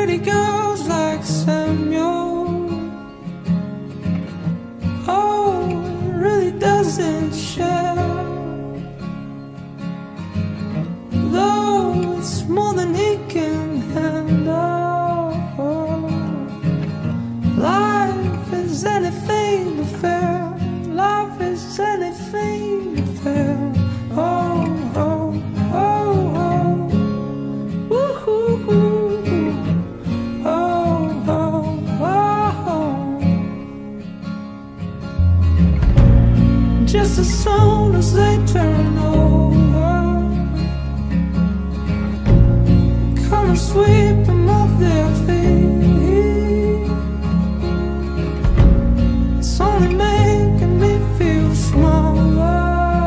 pretty girls like Samuel. Oh, it really doesn't show. Though it's more than he can handle. Life is anything but fair. Life is anything but fair. Oh, oh, oh, oh. Woo-hoo-hoo. Oh, oh, oh. Just as soon as they turn over, come and sweep them off their feet. It's only making me feel smaller.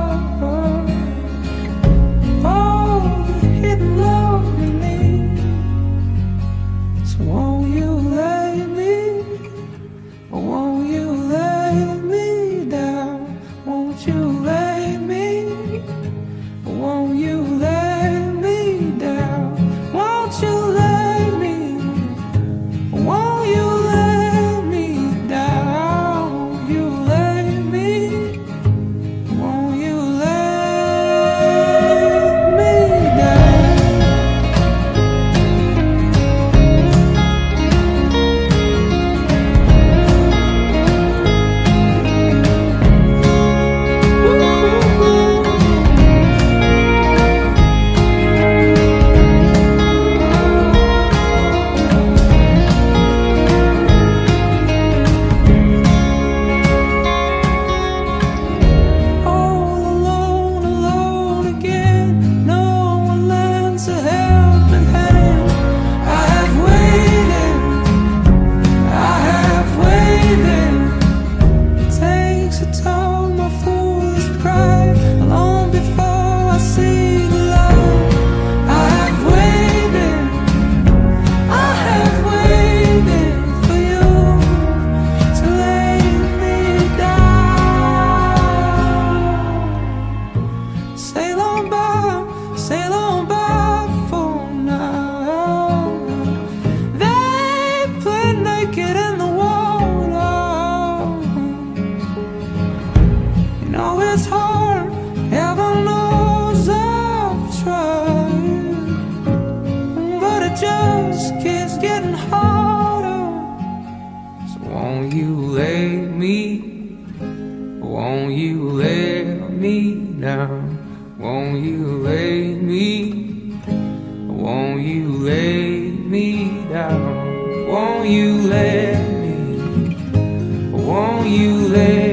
Oh, the hidden love we need. So won't you lay me, or won't you lay me down? Won't you lay me, or won't you lay me down? Won't you lay me, or won't you lay me down? Won't you lay me, won't you lay me down? All alone, alone again. No one lends a helping hand. I have waited, I have waited. It takes a toll, my foolish pride, long before I see the light. I have waited, I have waited for you to lay me down. Sail on by for now. They play naked in the water. You know it's hard, heaven knows I've tried, but it just keeps getting harder. So won't you lay me, won't you lay me down? Won't you lay me, won't you lay me down? Won't you lay me, won't you lay